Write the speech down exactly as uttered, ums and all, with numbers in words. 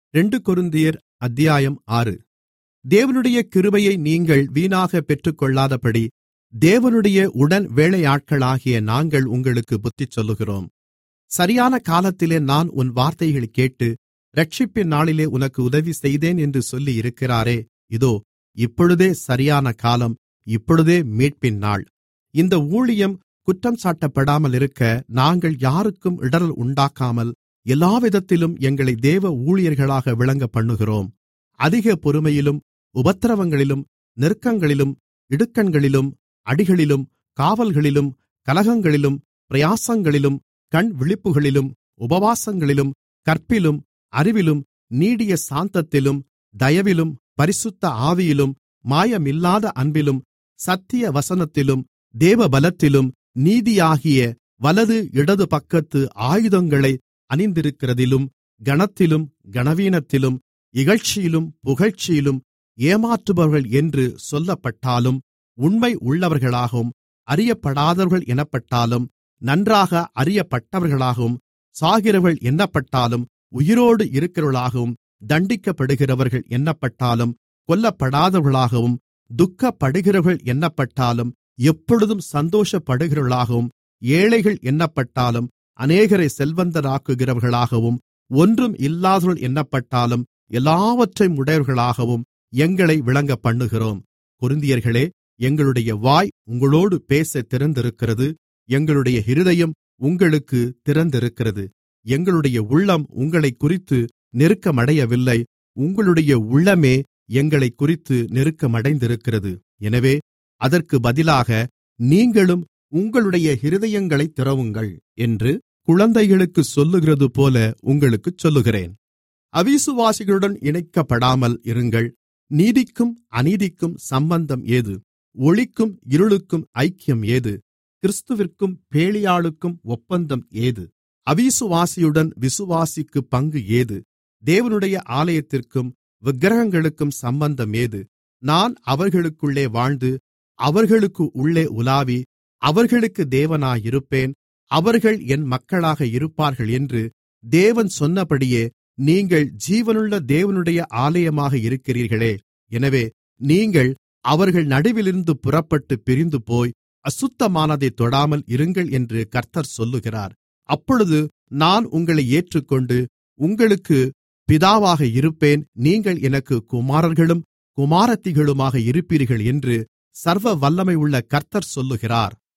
இரண்டு கொரிந்தியர் அத்தியாயம் ஆறு. தேவனுடைய கிருபையை நீங்கள் வீணாகப் பெற்றுக்கொள்ளாதபடி தேவனுடைய உடன் வேலையாட்களாகிய நாங்கள் உங்களுக்குப் புத்திசொல்லுகிறோம். சரியான காலத்திலே நான் உன் வார்த்தைகளைக் கேட்டு இரட்சிப்பின் நாளிலே உனக்கு உதவி செய்தேன் என்று சொல்லியிருக்கிறாரே, இதோ இப்பொழுதே சரியான காலம், இப்பொழுதே மீட்பின் நாள். இந்த ஊழியம் குற்றம் சாட்டப்படாமல் இருக்க நாங்கள் யாருக்கும் இடறல் உண்டாக்காமல் எல்லாவிதத்திலும் எங்களை தேவ ஊழியர்களாக விளங்கப்பண்ணுகிறோம். அதிக பொறுமையிலும் உபத்திரவங்களிலும் நெருக்கங்களிலும் இடுக்கண்களிலும் அடிகளிலும் காவல்களிலும் கலகங்களிலும் பிரயாசங்களிலும் கண் விழிப்புகளிலும் உபவாசங்களிலும் கற்பிலும் அறிவிலும் நீடிய சாந்தத்திலும் தயவிலும் பரிசுத்த ஆவியிலும் மாயமில்லாத அன்பிலும் சத்திய வசனத்திலும் தேவபலத்திலும் நீதியாகிய வலது இடது பக்கத்து ஆயுதங்களை அணிந்திருக்கிறதிலும் கனத்திலும் கனவீனத்திலும் இகழ்ச்சியிலும் புகழ்ச்சியிலும் ஏமாற்றுபவர்கள் என்று சொல்லப்பட்டாலும் உண்மை உள்ளவர்களாகவும் அறியப்படாதவர்கள் எனப்பட்டாலும் நன்றாக அறியப்பட்டவர்களாகவும் சாகிறவர்கள் எண்ணப்பட்டாலும் உயிரோடு இருக்கிறவர்களாகவும் தண்டிக்கப்படுகிறவர்கள் எண்ணப்பட்டாலும் கொல்லப்படாதவர்களாகவும் துக்கப்படுகிறவர்கள் எண்ணப்பட்டாலும் எப்பொழுதும் சந்தோஷப்படுகிறவர்களாகவும் ஏழைகள் எண்ணப்பட்டாலும் அநேகரை செல்வந்தராக்குகிறவர்களாகவும் ஒன்றும் இல்லாதவர்கள் எண்ணப்பட்டாலும் எல்லாவற்றையும் உடையவர்களாகவும் எங்களை விளங்கப்பண்ணுகிறோம். கொரிந்தியர்களே, எங்களுடைய வாய் உங்களோடு பேசத் திறந்திருக்கிறது, எங்களுடைய இருதயம் உங்களுக்கு திறந்திருக்கிறது. எங்களுடைய உள்ளம் உங்களைக் குறித்து நெருக்கமடையவில்லை, உங்களுடைய உள்ளமே எங்களைக் குறித்து நெருக்கமடைந்திருக்கிறது. எனவே அதற்கு பதிலாக நீங்களும் உங்களுடைய இருதயங்களைத் திறவுங்கள் என்று குழந்தைகளுக்குச் சொல்லுகிறதுபோல உங்களுக்குச் சொல்லுகிறேன். அவிசுவாசிகளுடன் இணைக்கப்படாமல் இருங்கள். நீதிக்கும் அநீதிக்கும் சம்பந்தம் ஏது? ஒளிக்கும் இருளுக்கும் ஐக்கியம் ஏது? கிறிஸ்துவிற்கும் பேலியாளுக்கும் ஒப்பந்தம் ஏது? அவிசுவாசியுடன் விசுவாசிக்கு பங்கு ஏது? தேவனுடைய ஆலயத்திற்கும் விக்கிரகங்களுக்கும் சம்பந்தம் ஏது? நான் அவர்களுக்குள்ளே வாழ்ந்து அவர்களுக்கு உள்ளே உலாவி அவர்களுக்கு தேவனாயிருப்பேன், அவர்கள் என் மக்களாக இருப்பார்கள் என்று தேவன் சொன்னபடியே நீங்கள் ஜீவனுள்ள தேவனுடைய ஆலயமாக இருக்கிறீர்களே. எனவே நீங்கள் அவர்கள் நடுவிலிருந்து புறப்பட்டு பிரிந்துபோய் அசுத்தமானதைத் தொடாமல் இருங்கள் என்று கர்த்தர் சொல்லுகிறார். அப்பொழுது நான் உங்களை ஏற்றுக்கொண்டு உங்களுக்கு பிதாவாக இருப்பேன், நீங்கள் எனக்கு குமாரர்களும் குமாரத்திகளுமாக இருப்பீர்கள் என்று சர்வ வல்லமையுள்ள கர்த்தர் சொல்லுகிறார்.